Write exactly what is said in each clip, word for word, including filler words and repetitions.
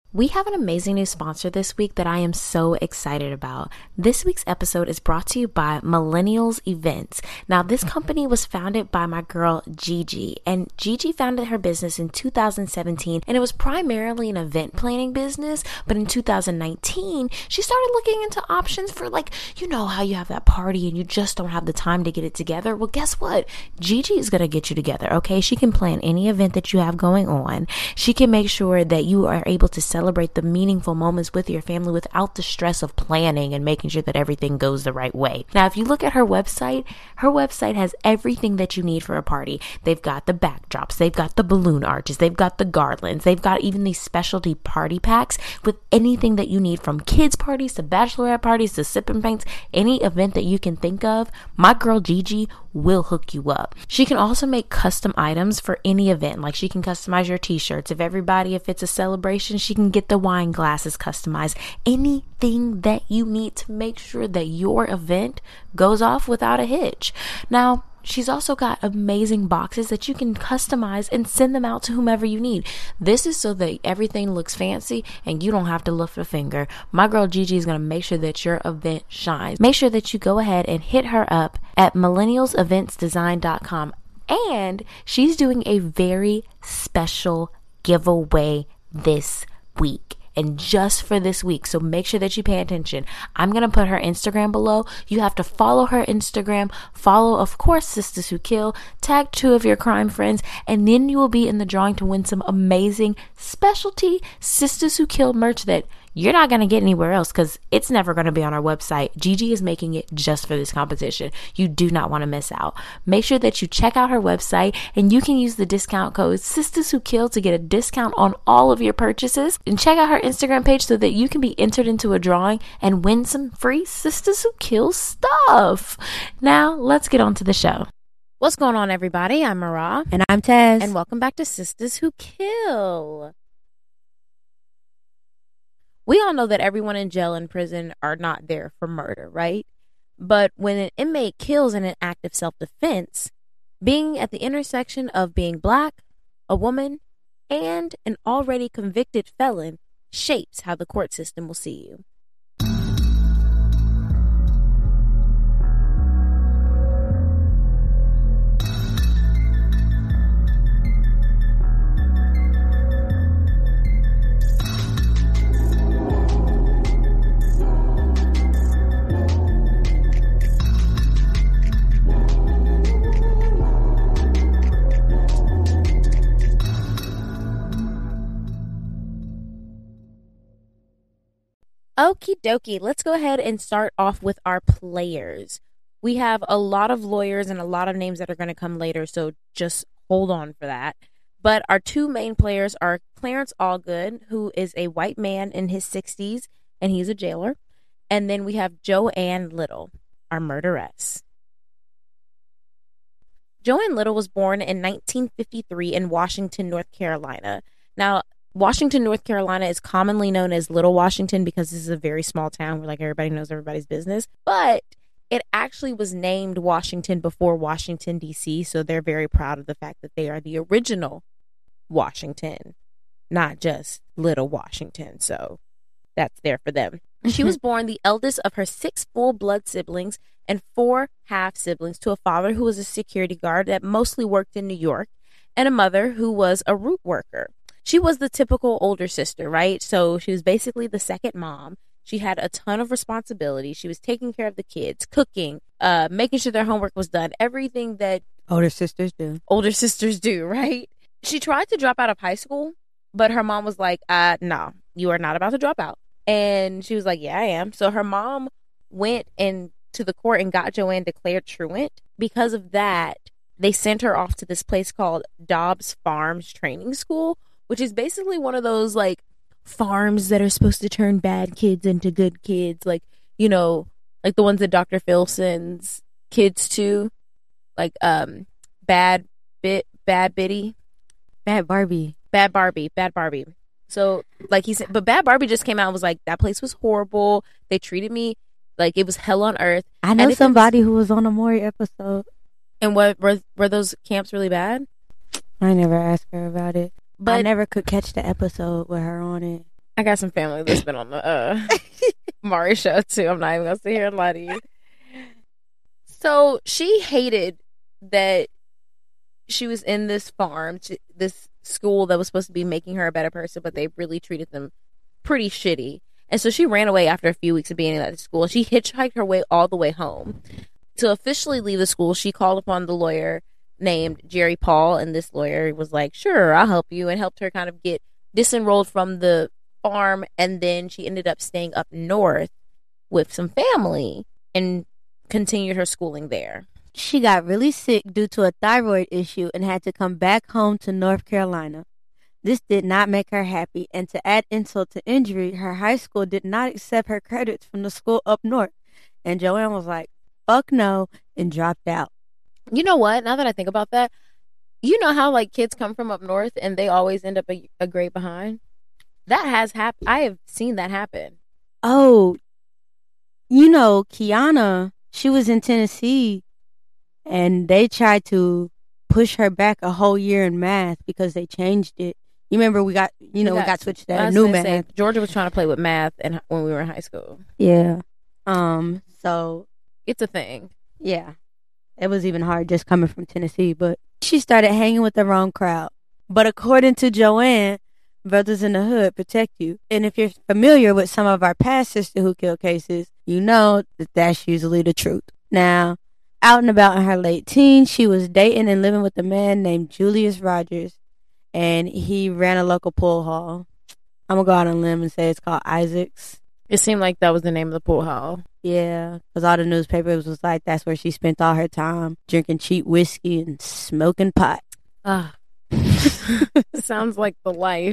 We have an amazing new sponsor this week that I am so excited about. This week's episode is brought to you by Millennials Events. Now, this company was founded by my girl Gigi, and Gigi founded her business in two thousand seventeen, and it was primarily an event planning business. But in two thousand nineteen, she started looking into options for, like, you know how you have that party and you just don't have the time to get it together. Well, guess what? Gigi is going to get you together, okay? She can plan any event that you have going on. She can make sure that you are able to celebrate Celebrate the meaningful moments with your family without the stress of planning and making sure that everything goes the right way. Now, if you look at her website, her website has everything that you need for a party. They've got the backdrops, they've got the balloon arches, they've got the garlands, they've got even these specialty party packs with anything that you need, from kids parties to bachelorette parties to sip and paints, any event that you can think of. My girl Gigi will hook you up. She can also make custom items for any event. Like, she can customize your t-shirts. If everybody, if it's a celebration, she can get the wine glasses customized. Anything that you need to make sure that your event goes off without a hitch. Now, she's also got amazing boxes that you can customize and send them out to whomever you need. This is so that everything looks fancy and you don't have to lift a finger. My girl Gigi is going to make sure that your event shines. Make sure that you go ahead and hit her up at millennials events design dot com. And she's doing a very special giveaway this week. And just for this week, so make sure that you pay attention. I'm going to put her Instagram below. You have to follow her Instagram, follow, of course, Sisters Who Kill, tag two of your crime friends, and then you will be in the drawing to win some amazing specialty Sisters Who Kill merch that you're not going to get anywhere else, because it's never going to be on our website. Gigi is making it just for this competition. You do not want to miss out. Make sure that you check out her website, and you can use the discount code Sisters Who Kill to get a discount on all of your purchases. And check out her Instagram page so that you can be entered into a drawing and win some free Sisters Who Kill stuff. Now, let's get on to the show. What's going on, everybody? I'm Mara. And I'm Tez. And welcome back to Sisters Who Kill. We all know that everyone in jail and prison are not there for murder, right? But when an inmate kills in an act of self-defense, being at the intersection of being black, a woman, and an already convicted felon shapes how the court system will see you. Okie dokie, let's go ahead and start off with our players. We have a lot of lawyers and a lot of names that are going to come later, so just hold on for that. But our two main players are Clarence Allgood, who is a white man in his sixties, and he's a jailer. And then we have Joanne Little, our murderess. Joanne Little was born in nineteen fifty-three in Washington, North Carolina. Now, Washington, North Carolina is commonly known as Little Washington because this is a very small town where, like, everybody knows everybody's business. But it actually was named Washington before Washington, D C, so they're very proud of the fact that they are the original Washington, not just Little Washington. So that's there for them. She was born the eldest of her six full-blood siblings and four half-siblings to a father who was a security guard that mostly worked in New York and a mother who was a root worker. She was the typical older sister, right? So she was basically the second mom. She had a ton of responsibility. She was taking care of the kids, cooking, uh, making sure their homework was done, everything that older sisters do. Older sisters do, right? She tried to drop out of high school, but her mom was like, uh, no, you are not about to drop out. And she was like, yeah, I am. So her mom went in to the court and got Joanne declared truant. Because of that, they sent her off to this place called Dobbs Farms Training School, which is basically one of those, like, farms that are supposed to turn bad kids into good kids. Like, you know, like the ones that Doctor Phil sends kids to. Like, um, Bad Bit, Bad Bitty. Bad Barbie. Bad Barbie. Bad Barbie. So, like he said, but Bad Barbie just came out and was like, that place was horrible. They treated me like it was hell on earth. I know somebody who was on a Maury episode. And what were, were those camps really bad? I never asked her about it. But I never could catch the episode with her on it. I got some family that's been on the uh, Maury show, too. I'm not even going to sit here and lie to you. So she hated that she was in this farm, this school that was supposed to be making her a better person, but they really treated them pretty shitty. And so she ran away after a few weeks of being at the school. She hitchhiked her way all the way home. To officially leave the school, she called upon the lawyer named Jerry Paul, and this lawyer was like, sure, I'll help you, and helped her kind of get disenrolled from the farm. And then she ended up staying up north with some family and continued her schooling there. She got really sick due to a thyroid issue and had to come back home to North Carolina. This did not make her happy, and to add insult to injury, her high school did not accept her credits from the school up north. And Joanne was like, fuck no, and dropped out. You know what? Now that I think about that, you know how like kids come from up north and they always end up a, a grade behind? That has happened. I have seen that happen. Oh, you know, Kiana, she was in Tennessee, and they tried to push her back a whole year in math because they changed it. You remember we got, you know, we got, we got switched to that new math. Say, Georgia was trying to play with math and when we were in high school. Yeah. Um. So it's a thing. Yeah. It was even hard just coming from Tennessee, but she started hanging with the wrong crowd. But according to Joanne, brothers in the hood protect you. And if you're familiar with some of our past Sister Who Killed cases, you know that that's usually the truth. Now, out and about in her late teens, she was dating and living with a man named Julius Rogers, and he ran a local pool hall. I'm going to go out on a limb and say it's called Isaac's. It seemed like that was the name of the pool hall. Yeah, because all the newspapers was like that's where she spent all her time, drinking cheap whiskey and smoking pot. Ah, sounds like the life.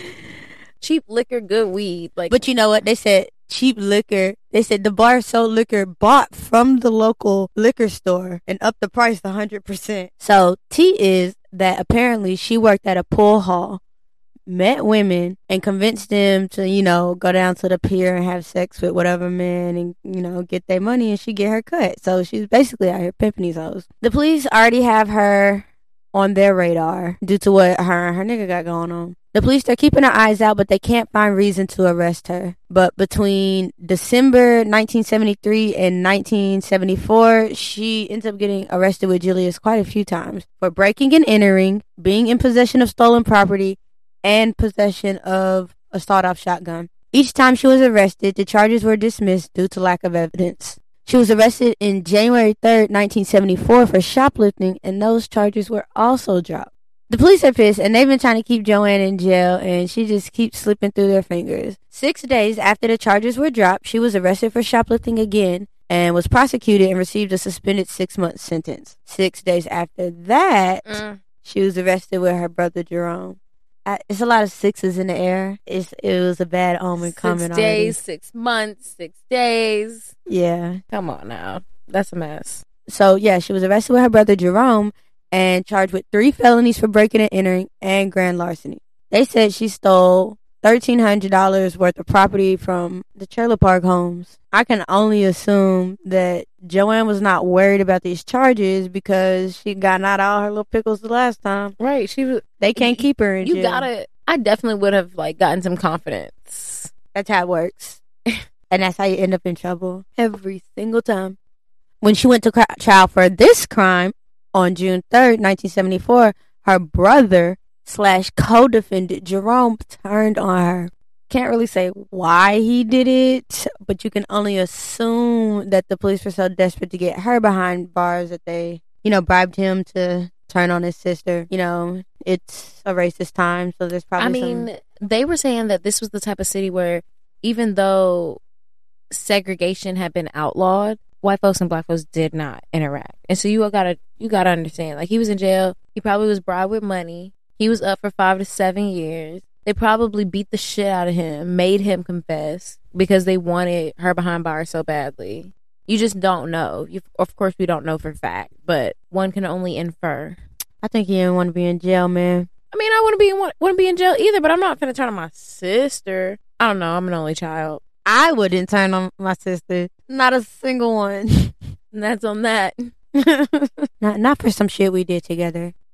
Cheap liquor, good weed. Like, but you know what? They said cheap liquor. They said the bar sold liquor bought from the local liquor store and upped the price one hundred percent. So, T is that apparently she worked at a pool hall, met women, and convinced them to, you know, go down to the pier and have sex with whatever man and, you know, get their money and she get her cut. So, she's basically out here pimping these hoes. The police already have her on their radar due to what her and her nigga got going on. The police are keeping their eyes out, but they can't find reason to arrest her. But between December nineteen seventy-three and nineteen seventy-four, she ends up getting arrested with Julius quite a few times for breaking and entering, being in possession of stolen property, and possession of a sawed-off shotgun. Each time she was arrested, the charges were dismissed due to lack of evidence. She was arrested in January third, nineteen seventy-four for shoplifting, and those charges were also dropped. The police are pissed, and they've been trying to keep Joanne in jail, and she just keeps slipping through their fingers. Six days after the charges were dropped, she was arrested for shoplifting again and was prosecuted and received a suspended six-month sentence. Six days after that, mm. she was arrested with her brother Jerome. I, it's a lot of sixes in the air. It's, it was a bad omen six coming Six days, already. six months, six days. Yeah. Come on now. That's a mess. So, yeah, she was arrested with her brother Jerome and charged with three felonies for breaking and entering and grand larceny. They said she stole thirteen hundred dollars worth of property from the trailer park homes. I can only assume that Joanne was not worried about these charges because she got out all her little pickles the last time. Right. She was. They can't you, keep her in you jail. You gotta. I definitely would have like gotten some confidence. That's how it works. And that's how you end up in trouble every single time. When she went to cr- trial for this crime, on June third, nineteen seventy-four, her brother slash co-defendant Jerome turned on her. Can't really say why he did it, but you can only assume that the police were so desperate to get her behind bars that they, you know, bribed him to turn on his sister. You know, it's a racist time, so there's probably I mean, some... they were saying that this was the type of city where even though segregation had been outlawed, white folks and black folks did not interact. And so you gotta you gotta understand, like, he was in jail, he probably was bribed with money, he was up for five to seven years. They probably beat the shit out of him, made him confess because they wanted her behind bars so badly. You just don't know. You, of course, we don't know for fact, but one can only infer. I think he didn't want to be in jail, man. I mean, I wouldn't be in, wouldn't be in jail either, but I'm not gonna turn on my sister. I don't know. I'm an only child. I wouldn't turn on my sister. Not a single one. And that's on that. not not for some shit we did together.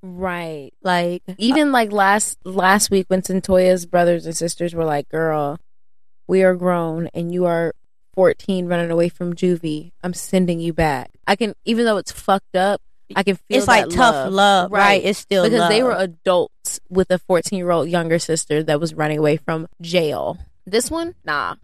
Right. Like, even like last last week when Centoya's brothers and sisters were like, girl, we are grown and you are fourteen running away from juvie. I'm sending you back. I can, even though it's fucked up, I can feel it's like that tough love, love, right? right? It's still because love. they were adults with a fourteen year old younger sister that was running away from jail. This one, nah.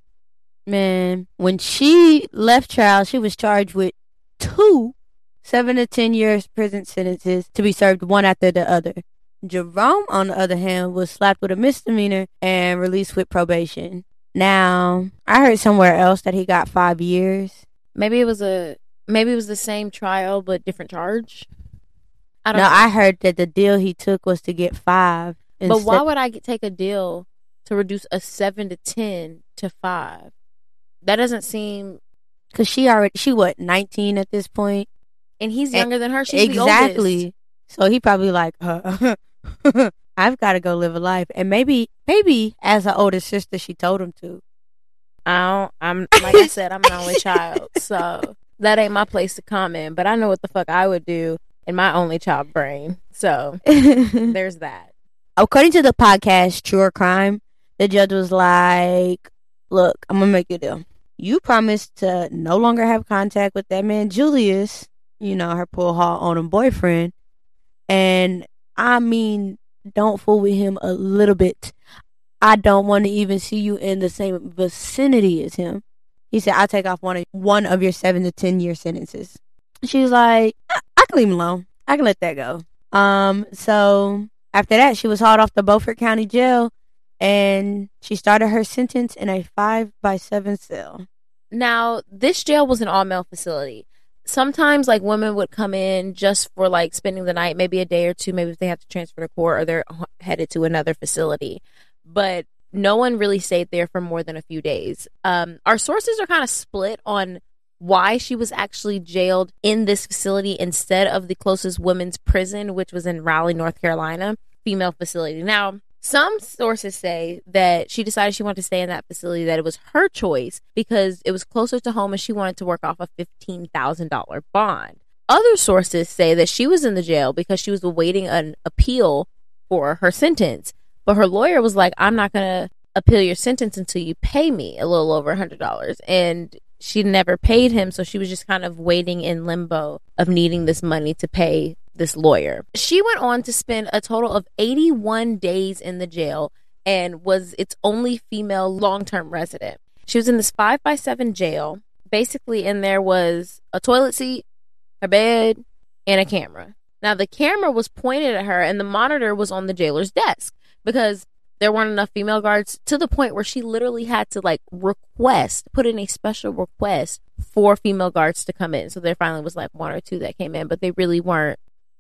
Man, when she left trial, she was charged with two seven to ten years prison sentences to be served one after the other. Jerome, on the other hand, was slapped with a misdemeanor and released with probation. Now, I heard somewhere else that he got five years. Maybe it was a maybe it was the same trial but different charge. I don't no, know. I heard that the deal he took was to get five. But why would I get, take a deal to reduce a seven to ten to five? That doesn't seem... Because she already, she what, nineteen at this point? And he's younger and, than her. She's exactly. the oldest. So he probably like, uh, I've got to go live a life. And maybe, maybe as an older sister, she told him to. I don't, I'm, like I said, I'm an only child. So that ain't my place to comment. But I know what the fuck I would do in my only child brain. So there's that. According to the podcast True or Crime, the judge was like, look, I'm going to make you a deal. You promised to no longer have contact with that man, Julius, you know, her pool hall owning boyfriend. And I mean, don't fool with him a little bit. I don't want to even see you in the same vicinity as him. He said, I'll take off one of, one of your seven to ten year sentences. She was like, I, I can leave him alone. I can let that go. Um, so after that, she was hauled off to Beaufort County Jail. And she started her sentence in a five by seven cell. Now, this jail was an all-male facility. Sometimes, like, women would come in just for, like, spending the night, maybe a day or two, maybe if they have to transfer to court or they're headed to another facility. But no one really stayed there for more than a few days. Um, our sources are kind of split on why she was actually jailed in this facility instead of the closest women's prison, which was in Raleigh, North Carolina, female facility. Now, some sources say that she decided she wanted to stay in that facility, that it was her choice because it was closer to home and she wanted to work off a fifteen thousand dollars bond. Other sources say that she was in the jail because she was awaiting an appeal for her sentence. But her lawyer was like, I'm not going to appeal your sentence until you pay me a little over one hundred dollars. And she never paid him, so she was just kind of waiting in limbo of needing this money to pay this lawyer. She went on to spend a total of eighty-one days in the jail and was its only female long-term resident. She was in this five by seven jail. Basically, in there was a toilet seat, a bed, and a camera. Now, the camera was pointed at her, and the monitor was on the jailer's desk because there weren't enough female guards, to the point where she literally had to, like, request, put in a special request for female guards to come in. So there finally was, like, one or two that came in, but they really weren't.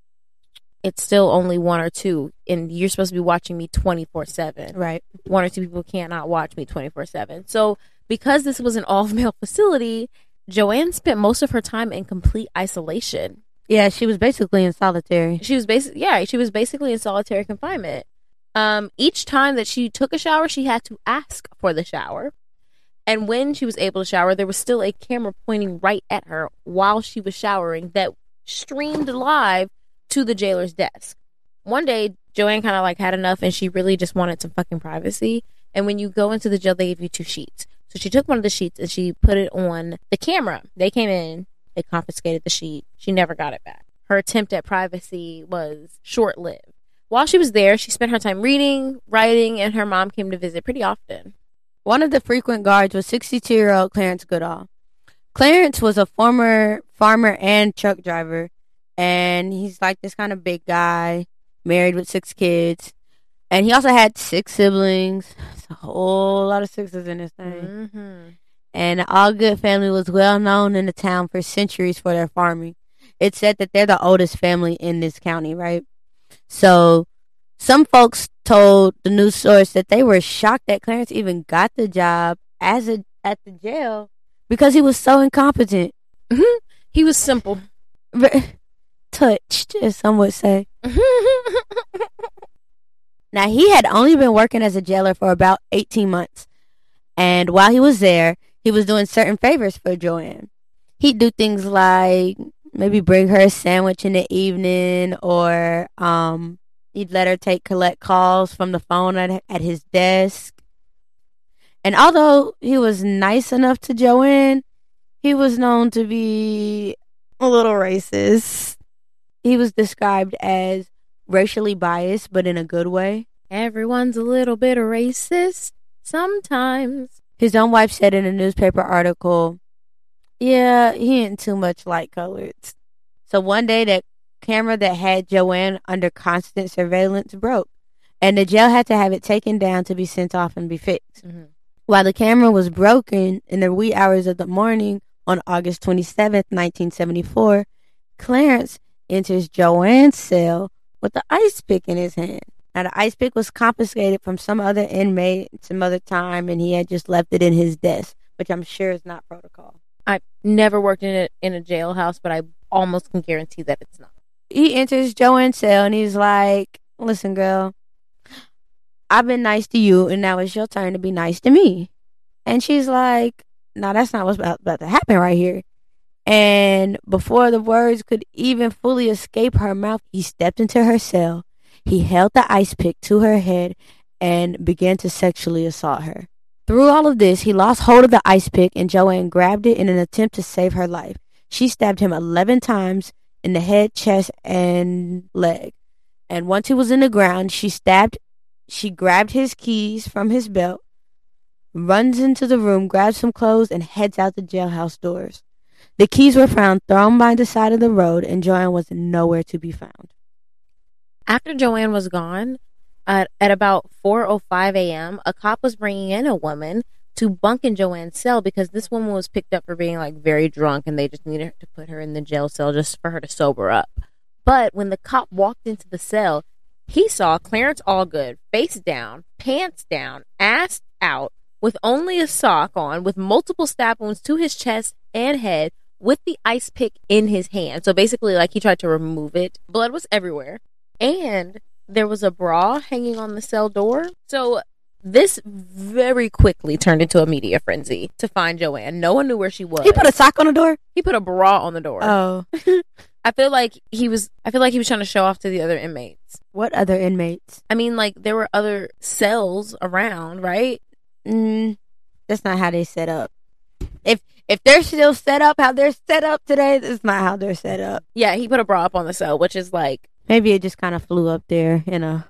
It's still only one or two, and you're supposed to be watching me twenty-four seven. Right. One or two people cannot watch me twenty-four seven. So because this was an all-male facility, Joanne spent most of her time in complete isolation. Yeah, she was basically in solitary. She was basically, yeah, she was basically in solitary confinement. Um, each time that she took a shower, she had to ask for the shower. And when she was able to shower, there was still a camera pointing right at her while she was showering that streamed live to the jailer's desk. One day, Joanne kind of like had enough and she really just wanted some fucking privacy. And when you go into the jail, they give you two sheets. So she took one of the sheets and she put it on the camera. They came in, they confiscated the sheet. She never got it back. Her attempt at privacy was short-lived. While she was there, she spent her time reading, writing, and her mom came to visit pretty often. One of the frequent guards was sixty-two-year-old Clarence Goodall. Clarence was a former farmer and truck driver, and he's like this kind of big guy, married with six kids. And he also had six siblings. It's a whole lot of sixes in this thing. Mm-hmm. And the Allgood family was well known in the town for centuries for their farming. It's said that they're the oldest family in this county, right? So some folks told the news source that they were shocked that Clarence even got the job as a at the jail because he was so incompetent. Mm-hmm. He was simple. Touched, as some would say. Now, he had only been working as a jailer for about eighteen months. And while he was there, he was doing certain favors for Joanne. He'd do things like maybe bring her a sandwich in the evening, or um, he'd let her take collect calls from the phone at, at his desk. And although he was nice enough to Joanne, he was known to be a little racist. He was described as racially biased, but in a good way. Everyone's a little bit racist sometimes. His own wife said in a newspaper article, yeah, he ain't too much light coloreds. So one day, that camera that had Joanne under constant surveillance broke, and the jail had to have it taken down to be sent off and be fixed. Mm-hmm. While the camera was broken in the wee hours of the morning on August twenty-seventh, nineteen seventy-four, Clarence enters Joanne's cell with the ice pick in his hand. Now, the ice pick was confiscated from some other inmate some other time, and he had just left it in his desk, which I'm sure is not protocol. I've never worked in a, in a jailhouse, but I almost can guarantee that it's not. He enters Joanne's cell, and he's like, listen, girl, I've been nice to you, and now it's your turn to be nice to me. And she's like, no, that's not what's about, about to happen right here. And before the words could even fully escape her mouth, he stepped into her cell. He held the ice pick to her head and began to sexually assault her. Through all of this, he lost hold of the ice pick, and Joanne grabbed it in an attempt to save her life. She stabbed him eleven times in the head, chest, and leg. And once he was in the ground, she stabbed, she grabbed his keys from his belt, runs into the room, grabs some clothes, and heads out the jailhouse doors. The keys were found thrown by the side of the road, and Joanne was nowhere to be found. After Joanne was gone, uh, at about four oh five a.m., a cop was bringing in a woman to bunk in Joanne's cell because this woman was picked up for being like very drunk, and they just needed to put her in the jail cell just for her to sober up. But when the cop walked into the cell, he saw Clarence Allgood face down, pants down, ass out, with only a sock on, with multiple stab wounds to his chest and head, with the ice pick in his hand. So basically, like, he tried to remove it. Blood was everywhere. And there was a bra hanging on the cell door. So this very quickly turned into a media frenzy to find Joanne. No one knew where she was. He put a sock on the door? He put a bra on the door. Oh. I feel like he was I feel like he was trying to show off to the other inmates. What other inmates? I mean, like, there were other cells around, right? Mm, that's not how they set up. If if they're still set up how they're set up today, that's not how they're set up. Yeah, he put a bra up on the cell, which is like, maybe it just kind of flew up there in a,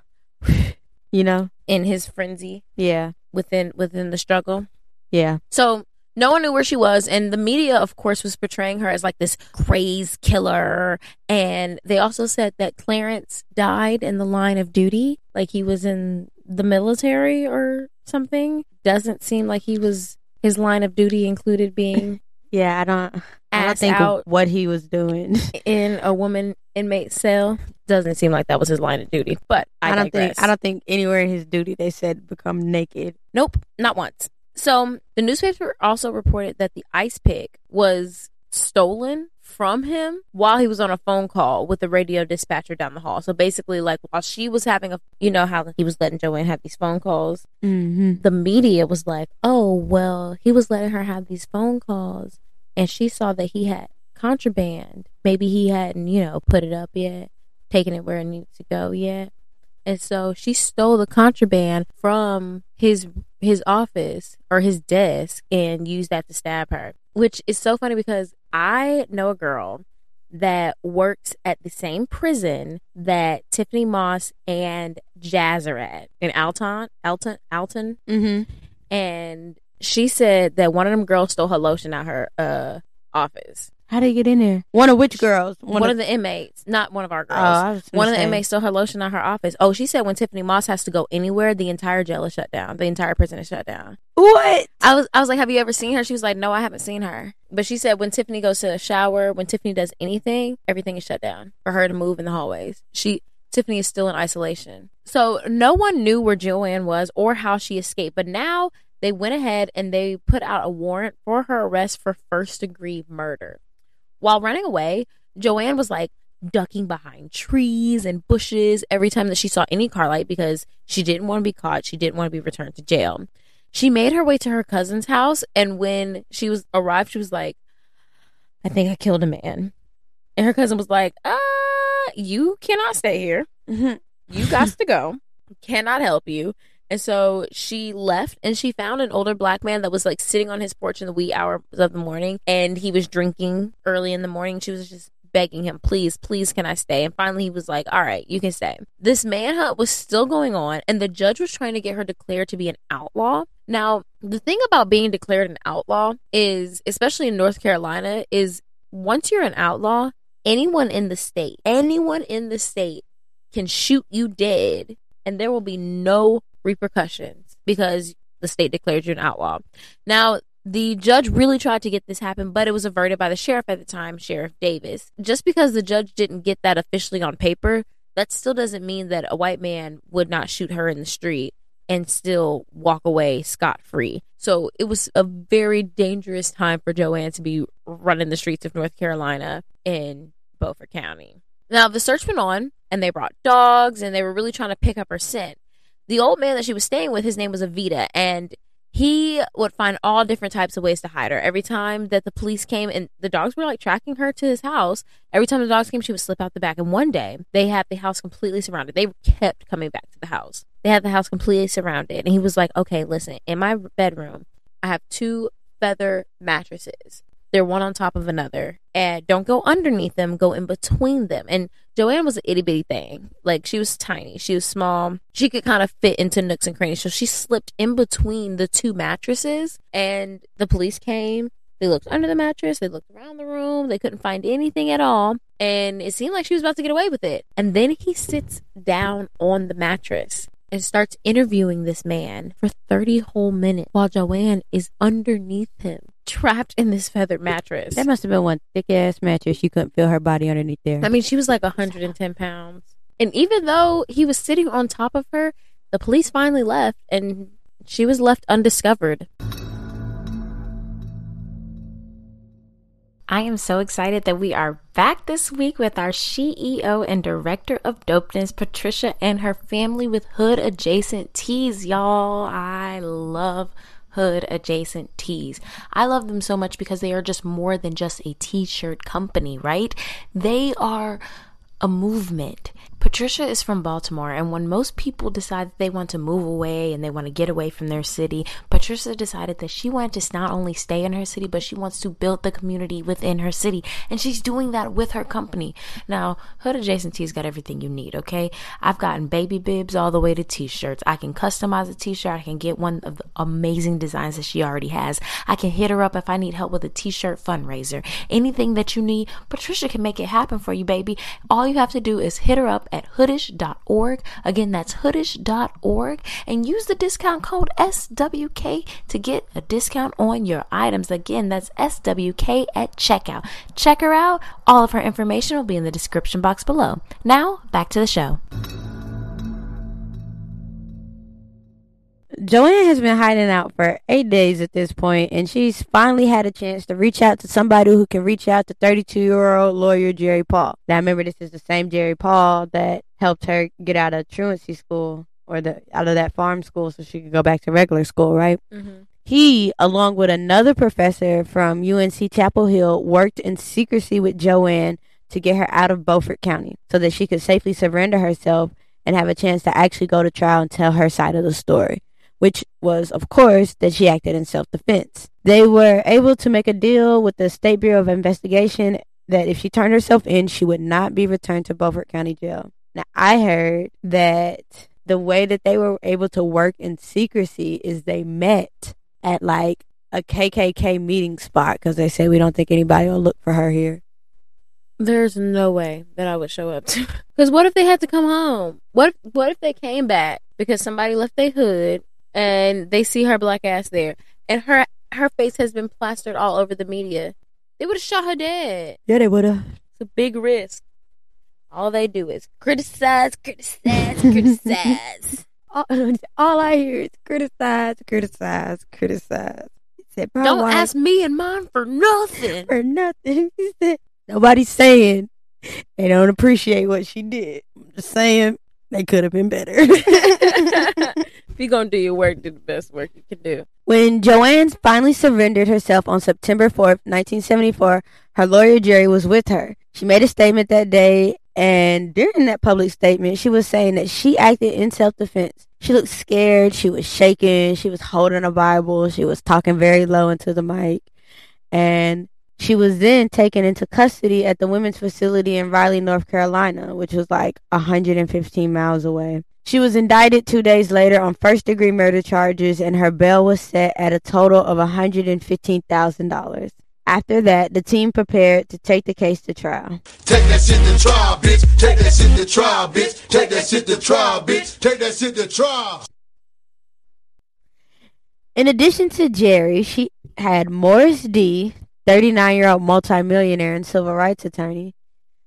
you know, in his frenzy. Yeah, within within the struggle. Yeah. So no one knew where she was, and the media, of course, was portraying her as like this crazed killer. And they also said that Clarence died in the line of duty, like he was in the military or something. Doesn't seem like he was. His line of duty included being, yeah, I don't, I don't think out of what he was doing in a woman inmate cell. Doesn't seem like that was his line of duty. But I, I don't digress. think, I don't think anywhere in his duty they said become naked. Nope, not once. So the newspaper also reported that the ice pick was stolen from him while he was on a phone call with the radio dispatcher down the hall. So basically, like, while she was having a, you know how he was letting Joanne have these phone calls, mm-hmm. the media was like, oh, well, he was letting her have these phone calls, and she saw that he had contraband. Maybe he hadn't, you know, put it up yet, taken it where it needed to go yet. And so she stole the contraband from his his office or his desk and used that to stab her, which is so funny because I know a girl that works at the same prison that Tiffany Moss and Jazz are at in Alton, Alton, Alton. Mm-hmm. And she said that one of them girls stole her lotion out her uh, office. How did he get in there? One of which girls? One, one of, of the inmates, not one of our girls. Oh, one of the say. inmates stole her lotion out her office. Oh, she said when Tiffany Moss has to go anywhere, the entire jail is shut down. The entire prison is shut down. What? I was I was like, have you ever seen her? She was like, no, I haven't seen her. But she said when Tiffany goes to the shower, when Tiffany does anything, everything is shut down for her to move in the hallways. She Tiffany is still in isolation. So no one knew where Joanne was or how she escaped. But now they went ahead and they put out a warrant for her arrest for first degree murder. While running away, Joanne was like ducking behind trees and bushes every time that she saw any car light because she didn't want to be caught. She didn't want to be returned to jail. She made her way to her cousin's house, and when she was arrived, she was like, I think I killed a man. And her cousin was like, uh, you cannot stay here. Mhm. You got to go. Cannot help you. And so she left, and she found an older black man that was like sitting on his porch in the wee hours of the morning, and he was drinking early in the morning. She was just begging him, please, please, can I stay? And finally he was like, all right, you can stay. This manhunt was still going on, and the judge was trying to get her declared to be an outlaw. Now, the thing about being declared an outlaw is, especially in North Carolina, is once you're an outlaw, anyone in the state, anyone in the state can shoot you dead, and there will be no repercussions because the state declared you an outlaw. Now, the judge really tried to get this happen, but it was averted by the sheriff at the time, Sheriff Davis. Just because the judge didn't get that officially on paper, that still doesn't mean that a white man would not shoot her in the street and still walk away scot-free. So it was a very dangerous time for Joanne to be running the streets of North Carolina in Beaufort County. Now, the search went on, and they brought dogs, and they were really trying to pick up her scent. The old man that she was staying with, his name was Avita, and he would find all different types of ways to hide her. Every time that the police came and the dogs were like tracking her to his house, every time the dogs came, she would slip out the back. And one day they had the house completely surrounded. They kept coming back to the house. They had the house completely surrounded. And he was like, okay, listen, in my bedroom, I have two feather mattresses. They're one on top of another. And don't go underneath them, go in between them. And Joanne was an itty bitty thing. Like, she was tiny. She was small. She could kind of fit into nooks and crannies. So she slipped in between the two mattresses. And the police came. They looked under the mattress. They looked around the room. They couldn't find anything at all. And it seemed like she was about to get away with it. And then he sits down on the mattress and starts interviewing this man for thirty whole minutes while Joanne is underneath him, trapped in this feather mattress. That must have been one thick ass mattress. You couldn't feel her body underneath there. I mean, she was like one hundred ten pounds. And even though he was sitting on top of her, the police finally left and she was left undiscovered. I am so excited that we are back this week with our C E O and Director of Dopeness, Patricia, and her family with Hood Adjacent Tees. Y'all, I love Hood Adjacent Tees. I love them so much because they are just more than just a t-shirt company, right? They are a movement. Patricia is from Baltimore, and when most people decide that they want to move away and they want to get away from their city, Patricia decided that she wanted to not only stay in her city, but she wants to build the community within her city, and she's doing that with her company. Now, Hood Adjacent Tees got everything you need, okay? I've gotten baby bibs all the way to t-shirts. I can customize a t-shirt. I can get one of the amazing designs that she already has. I can hit her up if I need help with a t-shirt fundraiser. Anything that you need, Patricia can make it happen for you, baby. All you have to do is hit her up at hoodish dot org. Again, that's hoodish dot org, and use the discount code S W K to get a discount on your items. Again, that's S W K at checkout. Check her out. All of her information will be in the description box below. Now, back to the show. Joanne has been hiding out for eight days at this point, and she's finally had a chance to reach out to somebody who can reach out to thirty-two-year-old lawyer Jerry Paul. Now, remember, this is the same Jerry Paul that helped her get out of truancy school, or the out of that farm school so she could go back to regular school, right? Mm-hmm. He, along with another professor from U N C Chapel Hill, worked in secrecy with Joanne to get her out of Beaufort County so that she could safely surrender herself and have a chance to actually go to trial and tell her side of the story, which was, of course, that she acted in self-defense. They were able to make a deal with the State Bureau of Investigation that if she turned herself in, she would not be returned to Beaufort County Jail. Now, I heard that the way that they were able to work in secrecy is they met at, like, a K K K meeting spot because they said, we don't think anybody will look for her here. There's no way that I would show up to. Because what if they had to come home? What if, what if they came back because somebody left their hood and they see her black ass there, and her her face has been plastered all over the media? They would have shot her dead. Yeah, they would have. It's a big risk. All they do is criticize, criticize, criticize. all, all I hear is criticize, criticize, criticize. He said, don't wife, ask me and mine for nothing. For nothing. He said, nobody's saying they don't appreciate what she did. I'm just saying they could have been better. If you're going to do your work, do the best work you can do. When Joanne finally surrendered herself on September fourth, nineteen seventy-four, her lawyer Jerry was with her. She made a statement that day, and during that public statement, she was saying that she acted in self-defense. She looked scared. She was shaking. She was holding a Bible. She was talking very low into the mic. And she was then taken into custody at the women's facility in Raleigh, North Carolina, which was like one hundred fifteen miles away. She was indicted two days later on first-degree murder charges, and her bail was set at a total of one hundred fifteen thousand dollars. After that, the team prepared to take the case to trial. Take that shit to trial, bitch. Take that shit to trial, bitch. Take that shit to trial, bitch. Take that shit to trial. In addition to Jerry, she had Morris D., thirty-nine-year-old multimillionaire and civil rights attorney.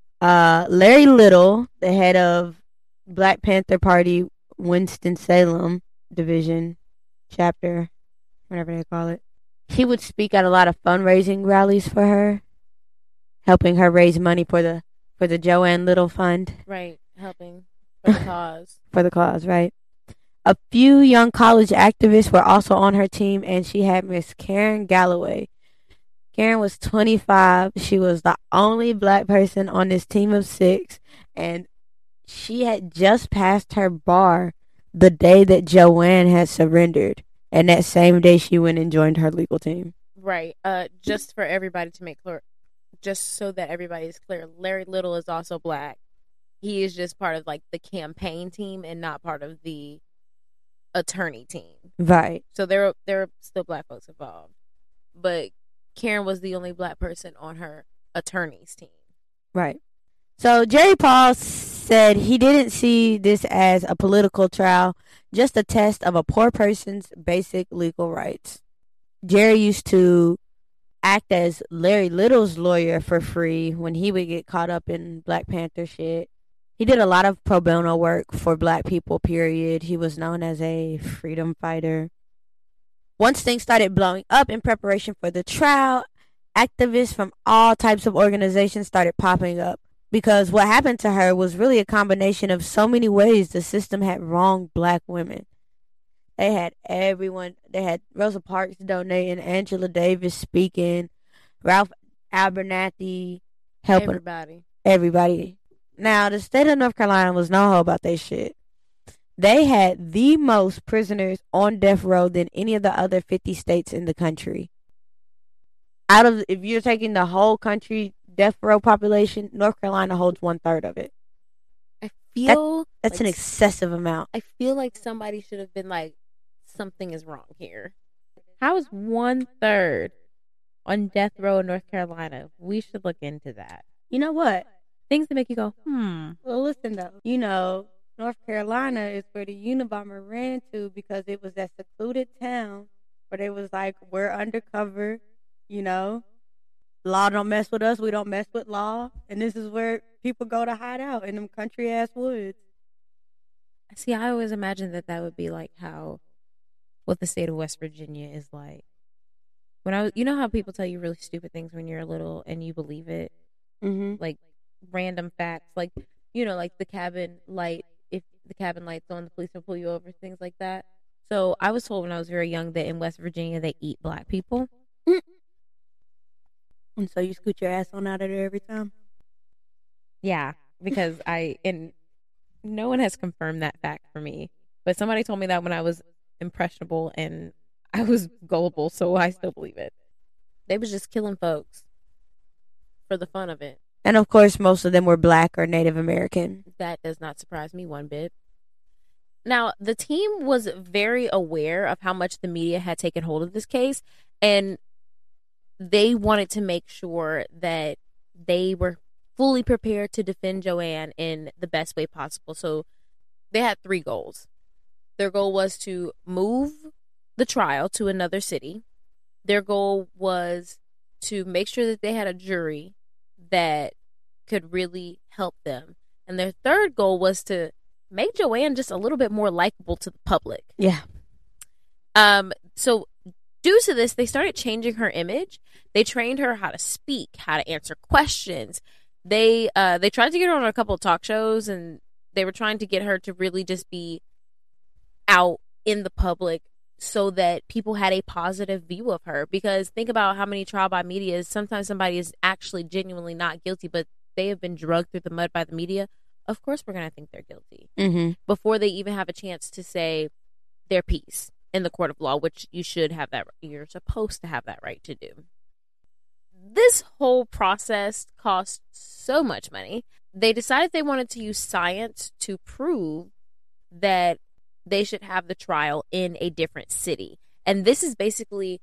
Uh, Larry Little, the head of Black Panther Party Winston-Salem Division, chapter, whatever they call it. He would speak at a lot of fundraising rallies for her, helping her raise money for the for the Joanne Little Fund. Right, helping for the cause. For the cause, right. A few young college activists were also on her team, and she had Miss Karen Galloway. Karen was twenty-five. She was the only black person on this team of six, and she had just passed her bar the day that Joanne had surrendered. And that same day, she went and joined her legal team. Right. Uh, just for everybody to make clear, just so that everybody is clear, Larry Little is also black. He is just part of like the campaign team and not part of the attorney team. Right. So there, there are still black folks involved, but Karen was the only black person on her attorney's team. Right. So Jerry Paul said he didn't see this as a political trial, just a test of a poor person's basic legal rights. Jerry used to act as Larry Little's lawyer for free when he would get caught up in Black Panther shit. He did a lot of pro bono work for black people, period. He was known as a freedom fighter. Once things started blowing up in preparation for the trial, activists from all types of organizations started popping up. Because what happened to her was really a combination of so many ways the system had wronged black women. They had everyone. They had Rosa Parks donating, Angela Davis speaking, Ralph Abernathy helping. Everybody. Everybody. Now, the state of North Carolina was no hoe about their shit. They had the most prisoners on death row than any of the other fifty states in the country. Out of, if you're taking the whole country death row population, North Carolina holds one third of it. I feel that, that's like, an excessive amount. I feel like somebody should have been like, something is wrong here. How is one third on death row in North Carolina? We should look into that. You know what? Things that make you go, hmm. Well, listen though. You know, North Carolina is where the Unabomber ran to because it was that secluded town where they was like, we're undercover, you know. Law don't mess with us. We don't mess with law. And this is where people go to hide out in them country ass woods. See, I always imagined that that would be like how, what the state of West Virginia is like. When I was, you know how people tell you really stupid things when you're little and you believe it? Mm-hmm. Like random facts, like, you know, like the cabin light, if the cabin light's on, the police will pull you over, things like that. So I was told when I was very young that in West Virginia they eat black people. Mm. And so you scoot your ass on out of there every time? Yeah, because I, and no one has confirmed that fact for me. But somebody told me that when I was impressionable and I was gullible, so I still believe it. They was just killing folks for the fun of it. And of course, most of them were black or Native American. That does not surprise me one bit. Now, the team was very aware of how much the media had taken hold of this case, and they wanted to make sure that they were fully prepared to defend Joanne in the best way possible. So they had three goals. Their goal was to move the trial to another city. Their goal was to make sure that they had a jury that could really help them. And their third goal was to make Joanne just a little bit more likable to the public. Yeah. Um. So due to this, they started changing her image. They trained her how to speak, how to answer questions. They uh they tried to get her on a couple of talk shows, and they were trying to get her to really just be out in the public so that people had a positive view of her. Because think about how many trial by media is sometimes somebody is actually genuinely not guilty, but they have been drugged through the mud by the media, of course we're going to think they're guilty. Mm-hmm. Before they even have a chance to say their piece in the court of law, which you should have that, you're supposed to have that right to do. This whole process cost so much money. They decided they wanted to use science to prove that they should have the trial in a different city. And this is basically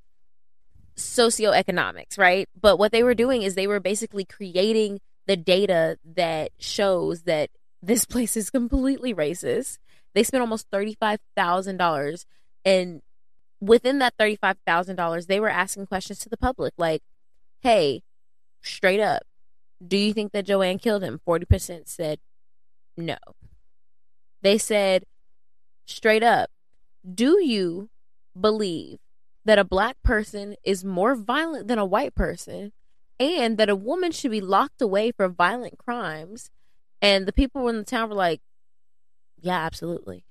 socioeconomics, right? But what they were doing is they were basically creating the data that shows that this place is completely racist. They spent almost thirty-five thousand dollars. And within that thirty-five thousand dollars, they were asking questions to the public like, hey, straight up, do you think that Joanne killed him? forty percent said no. They said, straight up, do you believe that a black person is more violent than a white person and that a woman should be locked away for violent crimes? And the people in the town were like, yeah, absolutely.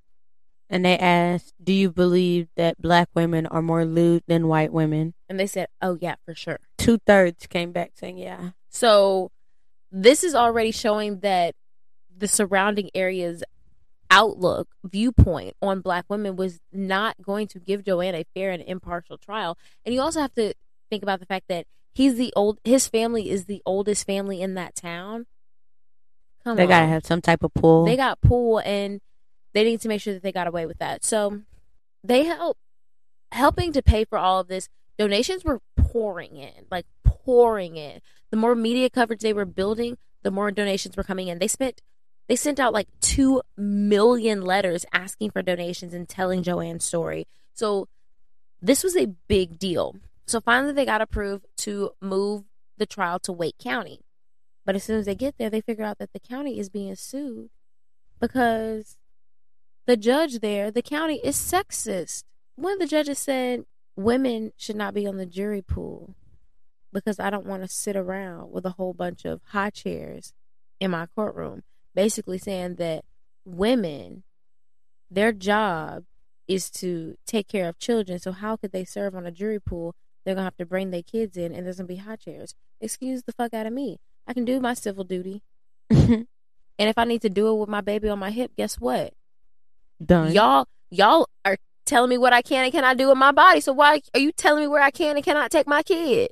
And they asked, do you believe that black women are more lewd than white women? And they said, oh, yeah, for sure. Two thirds came back saying, yeah. So this is already showing that the surrounding area's outlook, viewpoint on black women was not going to give Joanne a fair and impartial trial. And you also have to think about the fact that he's the old, his family is the oldest family in that town. Come they on. gotta have some type of pull. They got pull, and they need to make sure that they got away with that. So they help helping to pay for all of this. Donations were pouring in, like pouring in. The more media coverage they were building, the more donations were coming in. They spent They sent out like two million letters asking for donations and telling Joanne's story. So this was a big deal. So finally they got approved to move the trial to Wake County. But as soon as they get there, they figure out that the county is being sued because the judge there, the county, is sexist. One of the judges said women should not be on the jury pool because I don't want to sit around with a whole bunch of high chairs in my courtroom. Basically saying that women, their job is to take care of children. So how could they serve on a jury pool? They're going to have to bring their kids in and there's going to be high chairs. Excuse the fuck out of me. I can do my civil duty. And if I need to do it with my baby on my hip, guess what? Done. Y'all, y'all are telling me what I can and cannot do with my body. So why are you telling me where I can and cannot take my kid?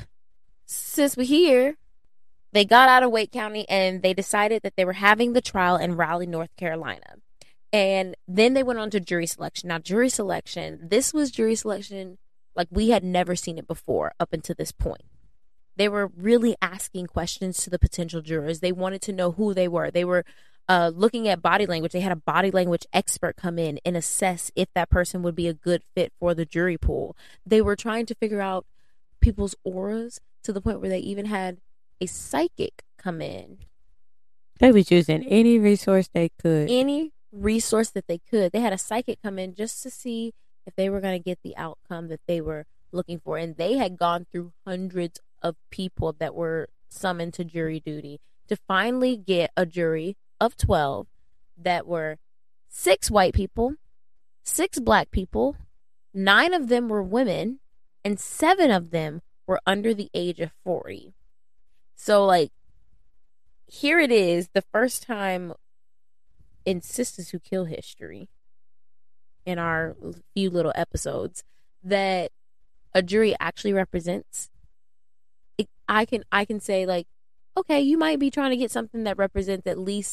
Since we're here. They got out of Wake County and they decided that they were having the trial in Raleigh, North Carolina. And then they went on to jury selection. Now, jury selection, this was jury selection like we had never seen it before up until this point. They were really asking questions to the potential jurors. They wanted to know who they were. They were uh, looking at body language. They had a body language expert come in and assess if that person would be a good fit for the jury pool. They were trying to figure out people's auras to the point where they even had a psychic come in. They was using any resource they could. Any resource that they could. They had a psychic come in just to see if they were going to get the outcome that they were looking for. And they had gone through hundreds of people that were summoned to jury duty to finally get a jury of twelve that were six white people, six black people, nine of them were women, and seven of them were under the age of forty. So, like, here it is, the first time in Sisters Who Kill history, in our few little episodes, that a jury actually represents. It, I can I can say, like, okay, you might be trying to get something that represents at least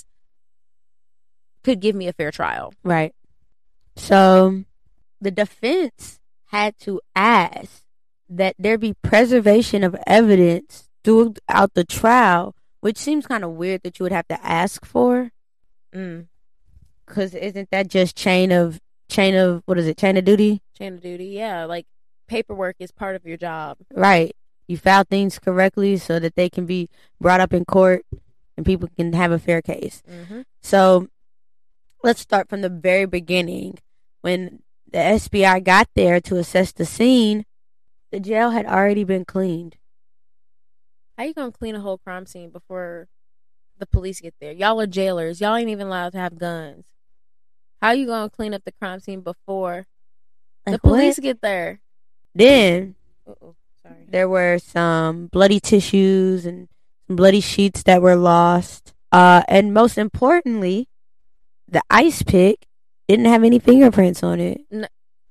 could give me a fair trial. Right. So, the defense had to ask that there be preservation of evidence throughout the trial, which seems kind of weird that you would have to ask for. Mm. Because isn't that just chain of, chain of, what is it, chain of duty? Chain of duty, yeah. Like, paperwork is part of your job. Right. You file things correctly so that they can be brought up in court and people can have a fair case. Mm-hmm. So, let's start from the very beginning. When the S B I got there to assess the scene, the jail had already been cleaned. How you gonna clean a whole crime scene before the police get there? Y'all are jailers. Y'all ain't even allowed to have guns. How you gonna clean up the crime scene before like the police what? get there? Then Uh-oh, sorry. there were some bloody tissues and bloody sheets that were lost. Uh, and most importantly, the ice pick didn't have any fingerprints on it. No.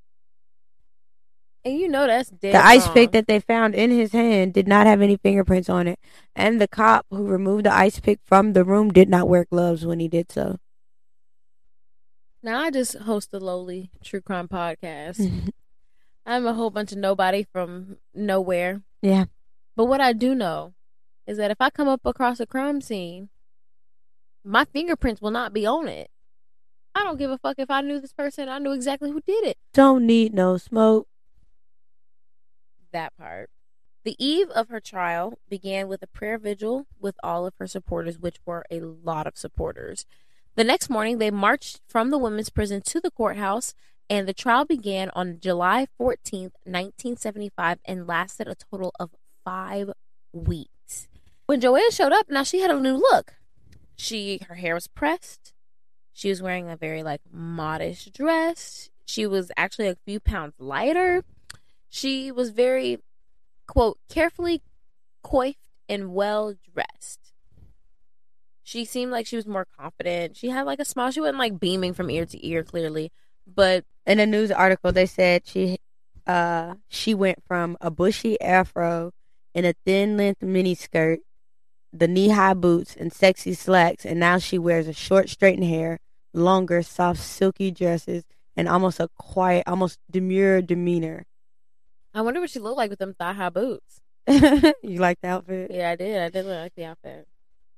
And you know that's dead The ice wrong. pick that they found in his hand did not have any fingerprints on it. And the cop who removed the ice pick from the room did not wear gloves when he did so. Now, I just host a lowly true crime podcast. I'm a whole bunch of nobody from nowhere. Yeah. But what I do know is that if I come up across a crime scene, my fingerprints will not be on it. I don't give a fuck if I knew this person. I knew exactly who did it. Don't need no smoke. That part. The eve of her trial began with a prayer vigil with all of her supporters, which were a lot of supporters. The next morning, they marched from the women's prison to the courthouse, and the trial began on July fourteenth, nineteen seventy-five, and lasted a total of five weeks. When Joanne showed up, now she had a new look. She, her hair was pressed. She was wearing a very, like, modish dress. She was actually a few pounds lighter. She was very, quote, carefully coiffed and well-dressed. She seemed like she was more confident. She had, like, a smile. She wasn't, like, beaming from ear to ear, clearly. But in a news article, they said she uh, she went from a bushy afro and a thin-length miniskirt, the knee-high boots, and sexy slacks, and now she wears a short, straightened hair, longer, soft, silky dresses, and almost a quiet, almost demure demeanor. I wonder what she looked like with them thigh-high boots. You like the outfit? Yeah, I did. I did like the outfit.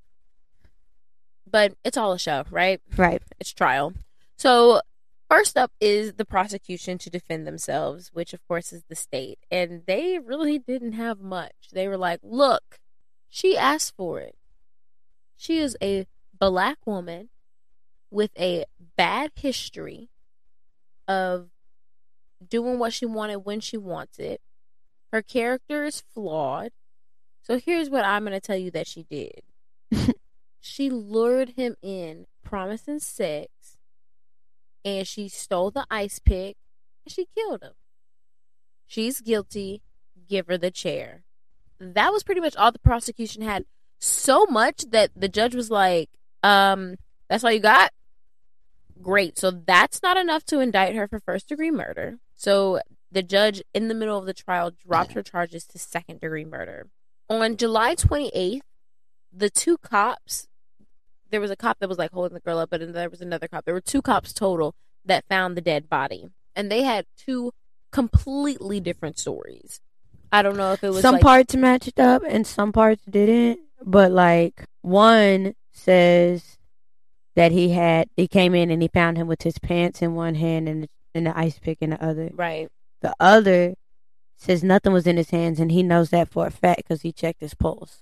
But it's all a show, right? Right. It's trial. So first up is the prosecution to defend themselves, which of course is the state. And they really didn't have much. They were like, look, she asked for it. She is a black woman with a bad history of doing what she wanted when she wants it. Her character is flawed. So here's what I'm going to tell you that she did. She lured him in, promising sex, and she stole the ice pick, and she killed him. She's guilty. Give her the chair. That was pretty much all the prosecution had. So much that the judge was like, um, that's all you got? Great. So that's not enough to indict her for first degree murder. So the judge, in the middle of the trial, dropped her charges to second degree murder. On July twenty-eighth, the two cops, there was a cop that was like holding the girl up, but then there was another cop. There were two cops total that found the dead body. And they had two completely different stories. I don't know if it was some like, parts matched up and some parts didn't. But like one says that he had, he came in and he found him with his pants in one hand and the, and the ice pick in the other. right. The other says nothing was in his hands, and he knows that for a fact because he checked his pulse.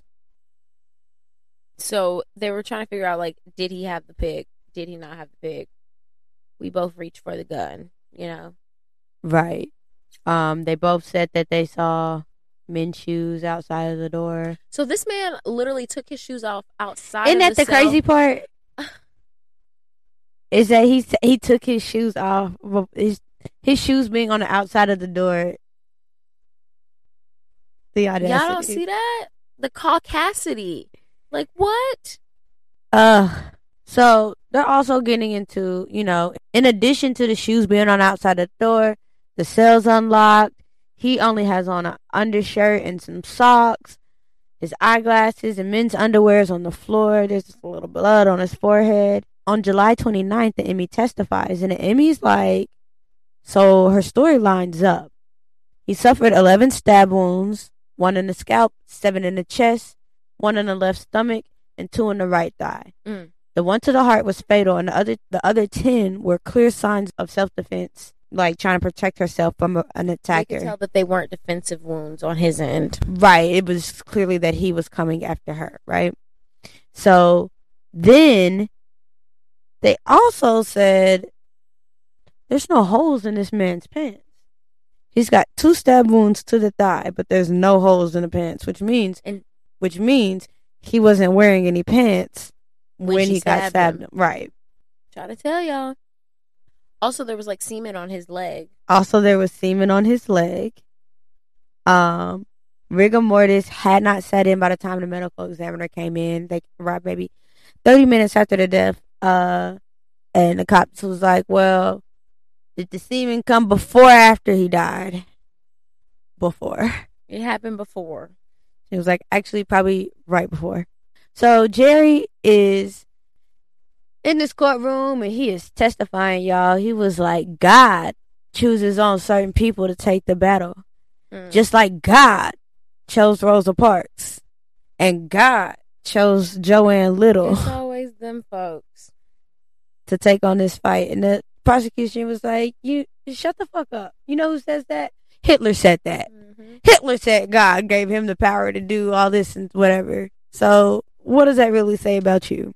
So they were trying to figure out, like, did he have the pig? Did he not have the pig? We both reached for the gun, you know? Right. Um, they both said that they saw men's shoes outside of the door. So this man literally took his shoes off outside Isn't of that the the cell. crazy part? Is that he he took his shoes off. His, his shoes being on the outside of the door. The audacity. Y'all don't see that? The caucasity. Like, what? Uh, so they're also getting into, you know, in addition to the shoes being on the outside of the door, the cell's unlocked. He only has on an undershirt and some socks. His eyeglasses and men's underwear is on the floor. There's just a little blood on his forehead. On July twenty-ninth, the Emmy testifies, and the Emmy's like, so her story lines up. He suffered eleven stab wounds, one in the scalp, seven in the chest, one in the left stomach, and two in the right thigh. Mm. The one to the heart was fatal, and the other the other ten were clear signs of self-defense, like trying to protect herself from a, an You attacker. could tell that they weren't defensive wounds on his end. Right. It was clearly that he was coming after her, right? So then they also said there's no holes in this man's pants. He's got two stab wounds to the thigh, but there's no holes in the pants, which means And which means he wasn't wearing any pants When when, she he got stabbed stabbed. him. Right. try to tell y'all. Also, there was like semen on his leg. Also, there was semen on his leg. Um, rigor mortis had not set in by the time the medical examiner came in. They arrived maybe thirty minutes after the death. Uh, and the cops was like, well, did the semen come before or after he died? Before. It happened before. It was like, actually, probably right before. So Jerry is in this courtroom and he is testifying, y'all. He was like, God chooses on certain people to take the battle. Mm. Just like God chose Rosa Parks. And God chose Joanne Little. It's always them folks. To take on this fight. And the prosecution was like, you shut the fuck up. You know who says that? Hitler said that. Mm-hmm. Hitler said God gave him the power to do all this and whatever. So what does that really say about you?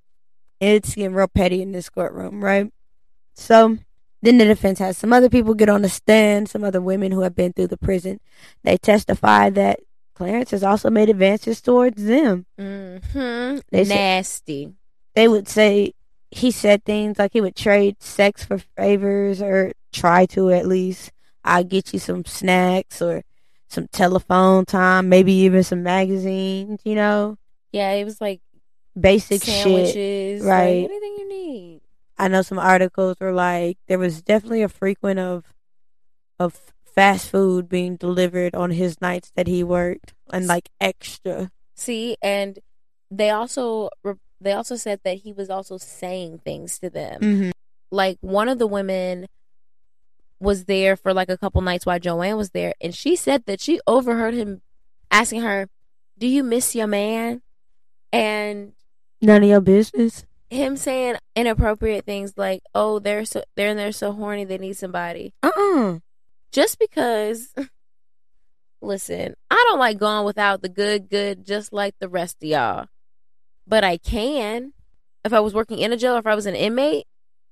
It's getting real petty in this courtroom, right? So then the defense has some other people get on the stand, some other women who have been through the prison. They testify that Clarence has also made advances towards them. Mm-hmm. They Nasty. Say, they would say he said things like he would trade sex for favors, or try to at least. I'll get you some snacks or some telephone time, maybe even some magazines, you know? Yeah, it was like basic sandwiches, shit, right? Like anything you need. I know some articles were like there was definitely a frequent of of fast food being delivered on his nights that he worked, and like extra. See, and they also they also said that he was also saying things to them. Mm-hmm. Like one of the women was there for like a couple nights while Joanne was there, and she said that she overheard him asking her, "Do you miss your man?" And none of your business. Him saying inappropriate things like, "Oh, they're so they're in there so horny they need somebody." Uh-uh. Just because, listen, I don't like going without the good, good, just like the rest of y'all. But I can. If I was working in a jail, or if I was an inmate,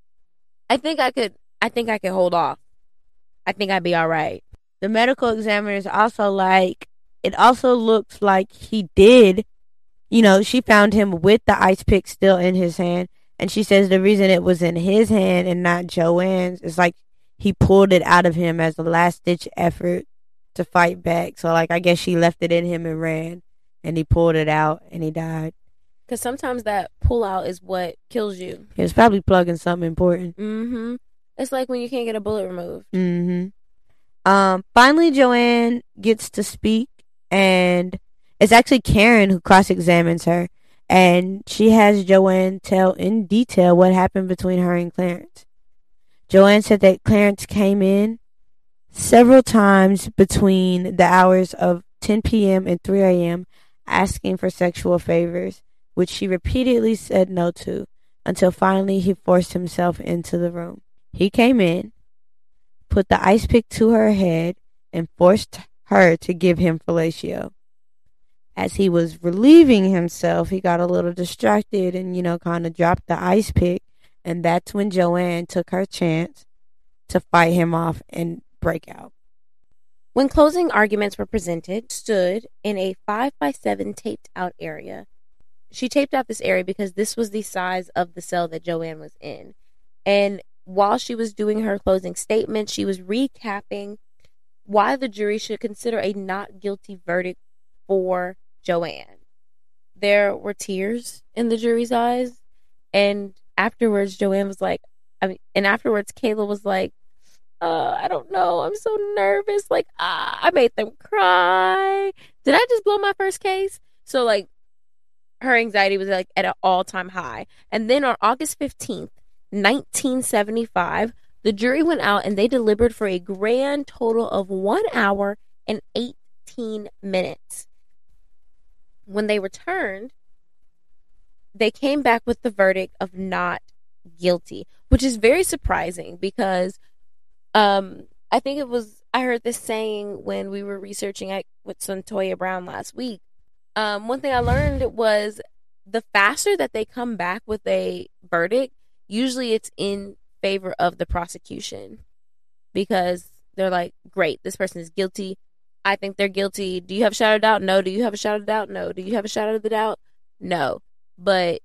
I think I could. I think I could hold off. I think I'd be all right. The medical examiner is also like, it also looks like he did. You know, she found him with the ice pick still in his hand. And she says the reason it was in his hand and not Joanne's is like he pulled it out of him as a last ditch effort to fight back. So, like, I guess she left it in him and ran. And he pulled it out and he died. Because sometimes that pull out is what kills you. He was probably plugging something important. Mm-hmm. It's like when you can't get a bullet removed. Mm-hmm. Um, finally, Joanne gets to speak, and it's actually Karen who cross-examines her, and she has Joanne tell in detail what happened between her and Clarence. Joanne said that Clarence came in several times between the hours of ten p.m. and three a.m. asking for sexual favors, which she repeatedly said no to, until finally he forced himself into the room. He came in, put the ice pick to her head, and forced her to give him fellatio. As he was relieving himself, he got a little distracted and, you know, kind of dropped the ice pick. And that's when Joanne took her chance to fight him off and break out. When closing arguments were presented, stood in a five by seven taped out area. She taped out this area because this was the size of the cell that Joanne was in. And while she was doing her closing statement, she was recapping why the jury should consider a not guilty verdict for Joanne. There were tears in the jury's eyes, and afterwards Joanne was like, I mean, and afterwards Kayla was like, uh, I don't know, I'm so nervous, like, ah, I made them cry. Did I just blow my first case? So, like, her anxiety was, like, at an all-time high. And then on August fifteenth, nineteen seventy-five, the jury went out and they delivered for a grand total of one hour and eighteen minutes. When they returned, they came back with the verdict of not guilty, which is very surprising because um, I think it was, I heard this saying when we were researching at, with Santoya Brown last week. Um, one thing I learned was the faster that they come back with a verdict, usually it's in favor of the prosecution because they're like, great, this person is guilty. I think they're guilty. Do you have a shadow of doubt? No. Do you have a shadow of doubt? No. Do you have a shadow of the doubt? No. But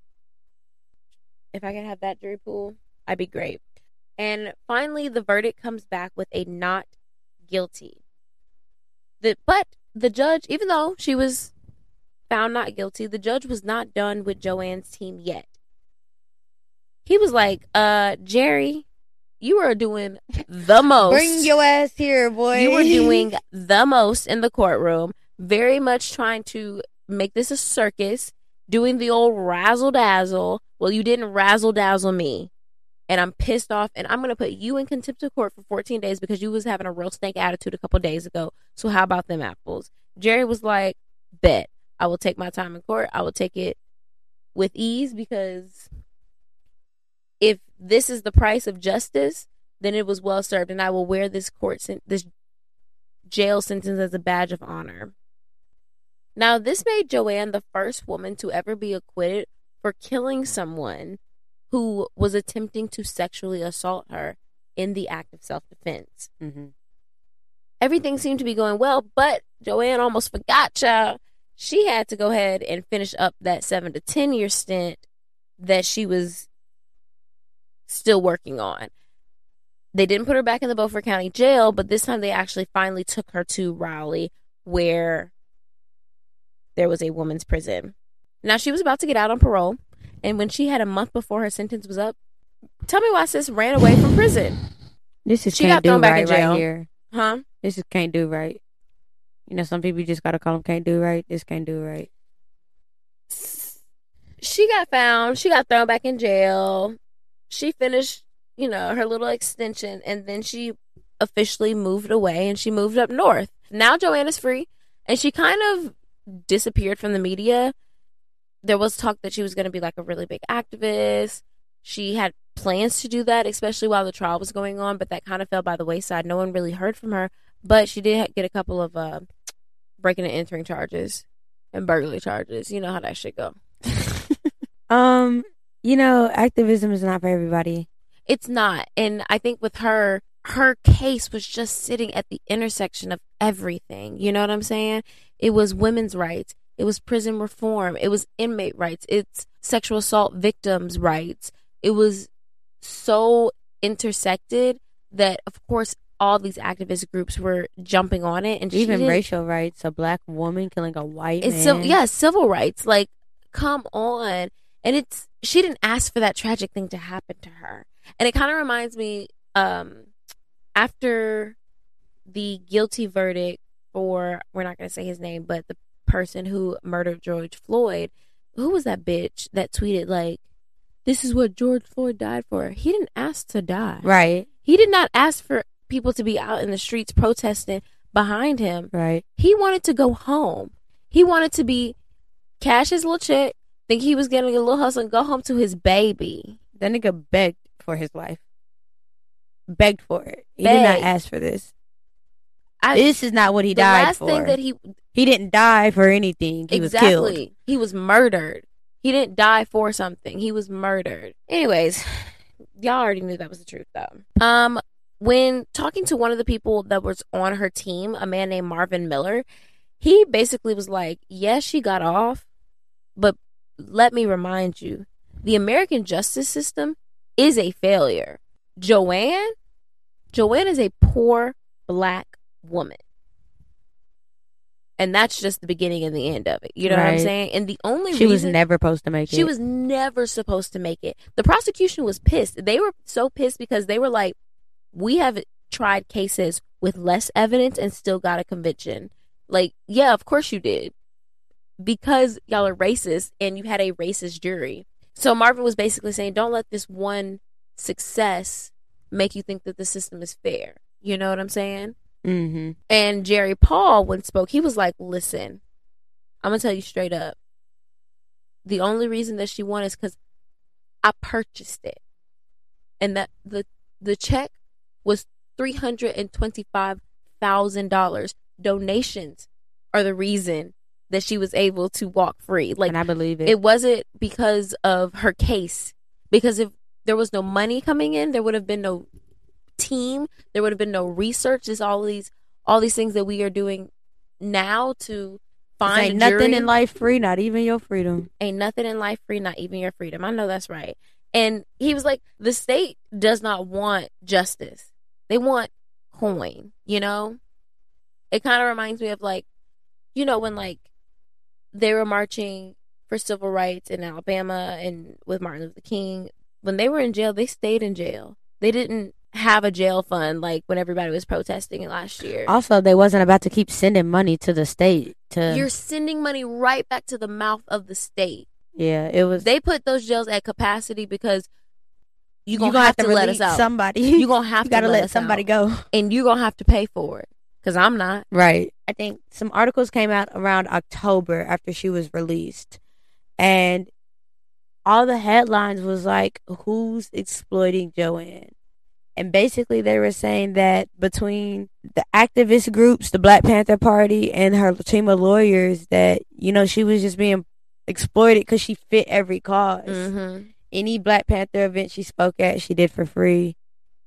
if I could have that jury pool, I'd be great. And finally, the verdict comes back with a not guilty. The, but the judge, even though she was found not guilty, the judge was not done with Joanne's team yet. He was like, uh, Jerry, you are doing the most. Bring your ass here, boy. You were doing the most in the courtroom, very much trying to make this a circus, doing the old razzle dazzle. Well, you didn't razzle dazzle me. And I'm pissed off, and I'm going to put you in contempt of court for fourteen days because you was having a real stank attitude a couple days ago. So how about them apples? Jerry was like, bet. I will take my time in court. I will take it with ease because if this is the price of justice, then it was well served, and I will wear this court sen- this jail sentence as a badge of honor. Now, this made Joanne the first woman to ever be acquitted for killing someone who was attempting to sexually assault her in the act of self-defense. Mm-hmm. Everything seemed to be going well, but Joanne almost forgot, child. She had to go ahead and finish up that seven to ten year stint that she was still working on. They didn't put her back in the Beaufort County Jail, but this time they actually finally took her to Raleigh, where there was a woman's prison. Now, she was about to get out on parole, and when she had a month before her sentence was up, tell me why sis ran away from prison. This is She can't got thrown do back right in jail. right here. Huh? This is can't do right. You know, some people you just gotta call them can't do right. This can't do right. She got found. She got thrown back in jail. She finished, you know, her little extension, and then she officially moved away, and she moved up north. Now Joanne is free, and she kind of disappeared from the media. There was talk that she was going to be like a really big activist. She had plans to do that, especially while the trial was going on, but that kind of fell by the wayside. No one really heard from her, but she did get a couple of uh, breaking and entering charges and burglary charges. You know how that shit go. um, you know, activism is not for everybody. It's not. And I think with her, her case was just sitting at the intersection of everything. You know what I'm saying? It was women's rights. It was prison reform. It was inmate rights. It's sexual assault victims' rights. It was so intersected that, of course, all these activist groups were jumping on it. And even racial rights, a black woman killing a white it's man. So, yeah, civil rights. Like, come on. And it's she didn't ask for that tragic thing to happen to her. And it kind of reminds me, um, after the guilty verdict for, we're not going to say his name, but the person who murdered George Floyd, who was that bitch that tweeted like, this is what George Floyd died for? He didn't ask to die. Right. He did not ask for people to be out in the streets protesting behind him. Right. He wanted to go home. He wanted to be, cash his little check, think he was getting a little hustle and go home to his baby. That nigga begged for his life. Begged for it. He Begged. did not ask for this. I, this is not what he the died last for. Thing that he he didn't die for anything. He exactly. was killed. He was murdered. He didn't die for something. He was murdered. Anyways, y'all already knew that was the truth, though. Um, when talking to one of the people that was on her team, a man named Marvin Miller, he basically was like, yes, she got off, but let me remind you, the American justice system is a failure. Joanne, Joanne is a poor black woman. And that's just the beginning and the end of it. You know right. what I'm saying? And the only she reason... was never supposed to make it. She was never supposed to make it. The prosecution was pissed. They were so pissed because they were like, we have tried cases with less evidence and still got a conviction. Like, yeah, of course you did. Because y'all are racist and you had a racist jury. So Marvin was basically saying, don't let this one success make you think that the system is fair. You know what I'm saying? Mm-hmm. And Jerry Paul, when spoke, he was like, listen, I'm going to tell you straight up. The only reason that she won is because I purchased it. And that the the check was three hundred twenty-five thousand dollars. Donations are the reason that she was able to walk free. Like, and I believe it. It wasn't because of her case. Because if there was no money coming in, there would have been no team, there would have been no research. There's all these all these things that we are doing now to find ain't a jury. Nothing in life free, not even your freedom. Ain't nothing in life free, not even your freedom. I know that's right. And he was like, the state does not want justice. They want coin, you know? It kind of reminds me of like you know, when like they were marching for civil rights in Alabama and with Martin Luther King, when they were in jail, they stayed in jail. They didn't have a jail fund like when everybody was protesting last year. Also, they wasn't about to keep sending money to the state. To You're sending money right back to the mouth of the state. Yeah, it was. They put those jails at capacity because you're going you to have to to let us out. Somebody. You're going to have you to gotta let, let us somebody out. go. And you're going to have to pay for it because I'm not. Right. I think some articles came out around October after she was released. And all the headlines was like, who's exploiting Joanne? And basically they were saying that between the activist groups, the Black Panther Party, and her team of lawyers, that, you know, she was just being exploited because she fit every cause. Mm-hmm. Any Black Panther event she spoke at, she did for free.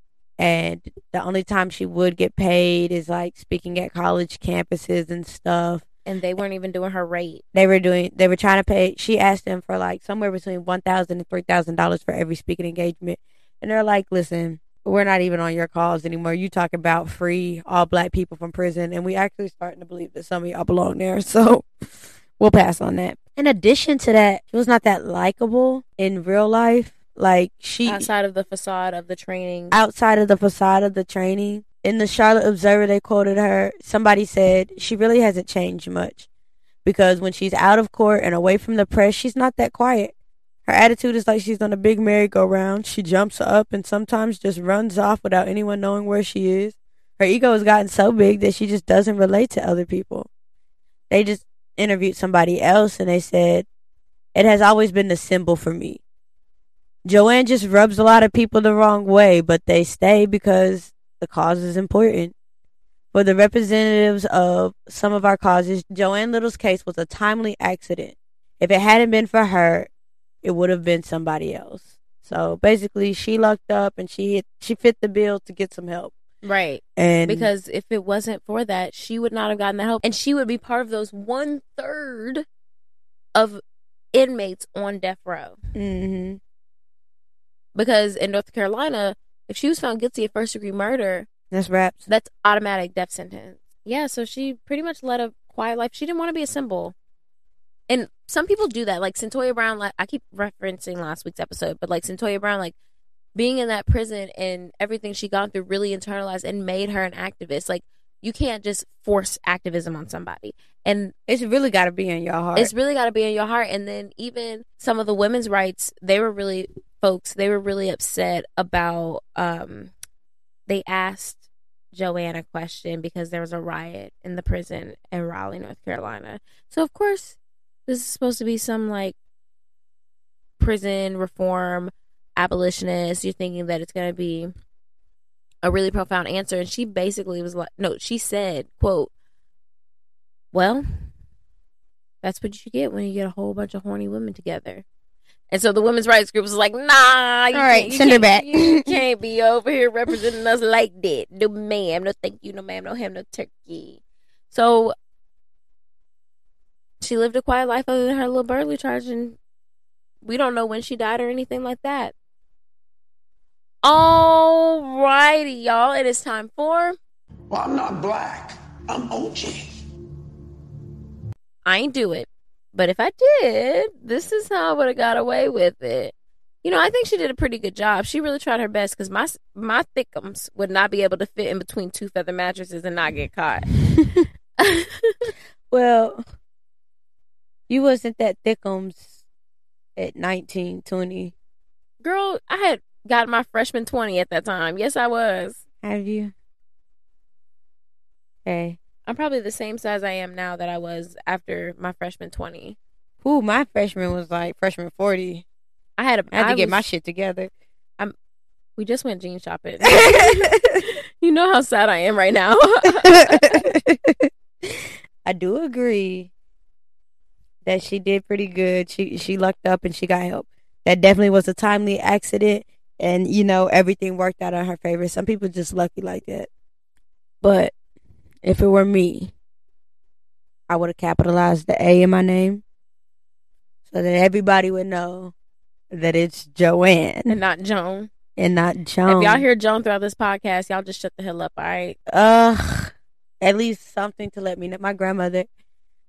And the only time she would get paid is like speaking at college campuses and stuff. And they weren't even doing her rate. They were doing, they were trying to pay, she asked them for like somewhere between one thousand dollars and three thousand dollars for every speaking engagement. And they're like, listen, we're not even on your calls anymore. You talk about free all Black people from prison. And we actually starting to believe that some of y'all belong there. So we'll pass on that. In addition to that, she was not that likable in real life. Like she outside of the facade of the training. Outside of the facade of the training. In the Charlotte Observer, they quoted her. Somebody said she really hasn't changed much because when she's out of court and away from the press, she's not that quiet. Her attitude is like she's on a big merry-go-round. She jumps up and sometimes just runs off without anyone knowing where she is. Her ego has gotten so big that she just doesn't relate to other people. They just interviewed somebody else and they said, it has always been the symbol for me. Joanne just rubs a lot of people the wrong way, but they stay because the cause is important. For the representatives of some of our causes, Joanne Little's case was a timely accident. If it hadn't been for her, it would have been somebody else. So basically, she lucked up and she hit, she fit the bill to get some help. Right. And because if it wasn't for that, she would not have gotten the help. And she would be part of those one third of inmates on death row. Mm-hmm. Because in North Carolina, if she was found guilty of first degree murder, that's raps. That's automatic death sentence. Yeah, so she pretty much led a quiet life. She didn't want to be a symbol. And some people do that. Like Centoya Brown, like I keep referencing last week's episode, but like Centoya Brown, like being in that prison and everything she gone through really internalized and made her an activist. Like you can't just force activism on somebody. And it's really got to be in your heart. It's really got to be in your heart. And then even some of the women's rights, they were really, folks, they were really upset about, um, they asked Joanne a question because there was a riot in the prison in Raleigh, North Carolina. So, of course, this is supposed to be some, like, prison reform abolitionist. You're thinking that it's going to be a really profound answer. And she basically was like, no, she said, quote, well, that's what you get when you get a whole bunch of horny women together. And so the women's rights group was like, nah, you all right, send her back. You can't be over here representing us like that. No, ma'am. No, thank you. No, ma'am. No ham. No turkey. So she lived a quiet life other than her little burglary charge, and we don't know when she died or anything like that. All righty, y'all. It is time for... Well, I'm not black. I'm O J. I ain't do it. But if I did, this is how I would have got away with it. You know, I think she did a pretty good job. She really tried her best because my my thickums would not be able to fit in between two feather mattresses and not get caught. Well, you wasn't that thickums at nineteen, twenty. Girl, I had got my freshman twenty at that time. Yes, I was. Have you? Okay. I'm probably the same size I am now that I was after my freshman twenty. Ooh, my freshman was like freshman forty. I had, a, I had to I get was, my shit together. I'm. We just went jean shopping. You know how sad I am right now. I do agree that she did pretty good. She she lucked up and she got help. That definitely was a timely accident, and you know everything worked out in her favor. Some people just lucky like that, but if it were me, I would have capitalized the A in my name so that everybody would know that it's Joanne. And not Joan. And not Joan. If y'all hear Joan throughout this podcast, y'all just shut the hell up, all right? Ugh. At least something to let me know. My grandmother,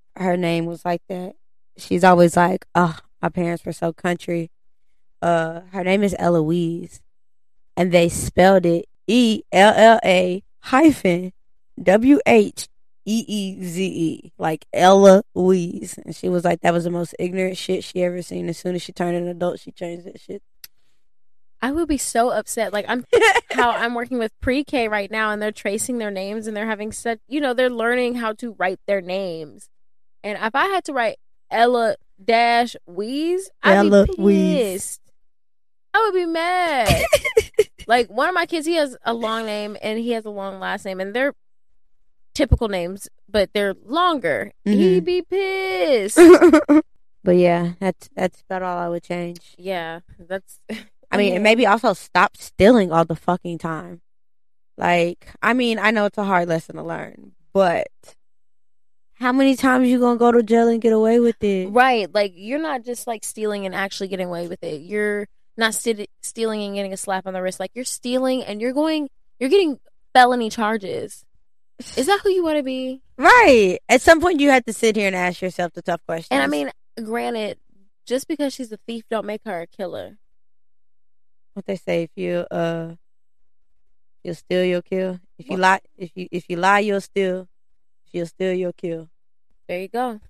her name was like that. She's always like, oh, my parents were so country. Uh, her name is Eloise, and they spelled it E L L A hyphen W H E E Z E, like Ella Louise. And she was like, that was the most ignorant shit she ever seen. As soon as she turned an adult, she changed that shit. I would be so upset. Like, I'm how I'm working with pre-K right now, and they're tracing their names, and they're having such, you know, they're learning how to write their names. And if I had to write Ella dash Weeze, I'd Ella be Weeze. pissed. I would be mad. Like, one of my kids, he has a long name and he has a long last name, and they're typical names, but they're longer. Mm-hmm. He'd be pissed. But yeah, that's that's about all I would change. Yeah, that's. I mean, and maybe also stop stealing all the fucking time. Like, I mean, I know it's a hard lesson to learn, but how many times you gonna go to jail and get away with it? Right, like, you're not just like stealing and actually getting away with it. You're not st- stealing and getting a slap on the wrist. Like, you're stealing and you're going, you're getting felony charges. Is that who you want to be? Right. At some point, you have to sit here and ask yourself the tough questions. And I mean, granted, just because she's a thief, don't make her a killer. What they say, if you uh, you'll steal, you'll kill. If you lie, if you if you lie, you'll steal. If you'll steal, you'll kill. There you go.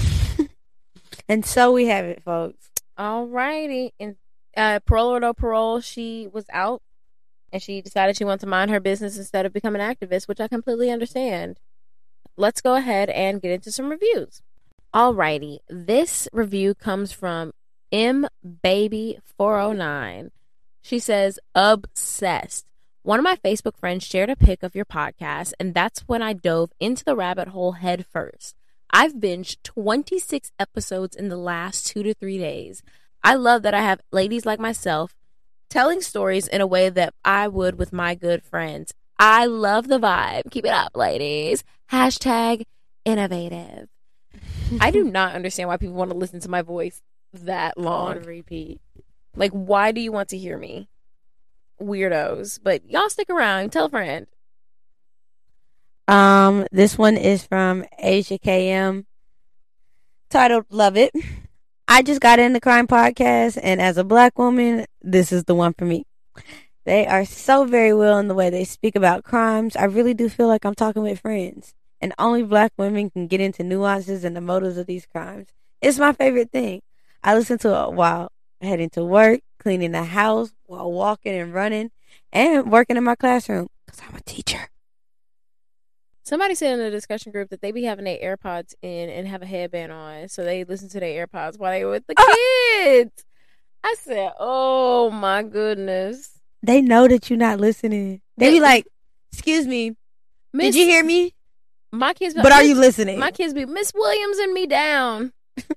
And so we have it, folks. All righty. And uh, parole or no parole, she was out, and she decided she wanted to mind her business instead of becoming an activist, which I completely understand. Let's go ahead and get into some reviews. All righty. This review comes from M Baby four oh nine. She says, obsessed. One of my Facebook friends shared a pic of your podcast, and that's when I dove into the rabbit hole head first. I've binged twenty-six episodes in the last two to three days. I love that I have ladies like myself telling stories in a way that I would with my good friends. I love the vibe. Keep it up, ladies. Hashtag innovative. I do not understand why people want to listen to my voice that long. On repeat. Like, why do you want to hear me? Weirdos. But y'all stick around. Tell a friend. Um, this one is from Asia K M, titled Love It. I just got in the crime podcast, and as a black woman, this is the one for me. They are so very well in the way they speak about crimes. I really do feel like I'm talking with friends, and only black women can get into nuances and the motives of these crimes. It's my favorite thing. I listen to it while heading to work, cleaning the house, while walking and running, and working in my classroom, because I'm a teacher. Somebody said in the discussion group that they be having their AirPods in and have a headband on, so they listen to their AirPods while they were with the kids. I said, oh my goodness. They know that you're not listening. They be like, excuse me, Miss, did you hear me? My kids be But like, are you listening? My kids be, Miss Williams and me down.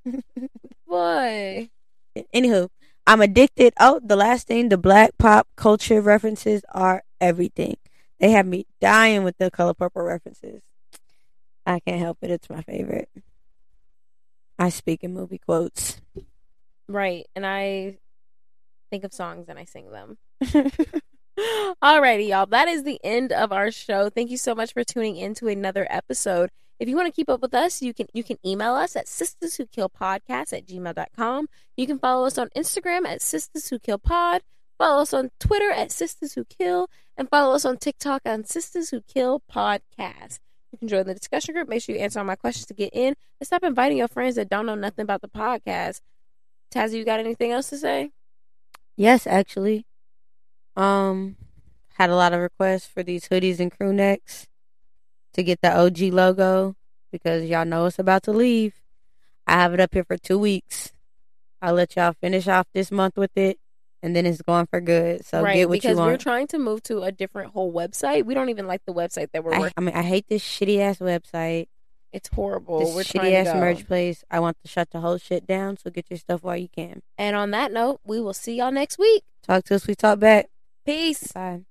Boy. Anywho, I'm addicted. Oh, the last thing, the black pop culture references are everything. They have me dying with the Color Purple references. I can't help it. It's my favorite. I speak in movie quotes. Right. And I think of songs and I sing them. Alrighty, y'all. That is the end of our show. Thank you so much for tuning in to another episode. If you want to keep up with us, you can you can email us at sisters who kill podcast at gmail dot com. You can follow us on Instagram at sisters who kill pod. Follow us on Twitter at Sisters Who Kill, and follow us on TikTok on Sisters Who Kill Podcast. You can join the discussion group. Make sure you answer all my questions to get in, and stop inviting your friends that don't know nothing about the podcast. Tazzy, you got anything else to say? Yes, actually. Um, had a lot of requests for these hoodies and crew necks to get the O G logo because y'all know it's about to leave. I have it up here for two weeks. I'll let y'all finish off this month with it. And then it's going for good. So right, get what because you want. we're trying to move to a different whole website. We don't even like the website that we're I, working. I mean, I hate this shitty ass website. It's horrible. This we're shitty ass merch place. I want to shut the whole shit down. So get your stuff while you can. And on that note, we will see y'all next week. Talk to us. We talk back. Peace. Bye.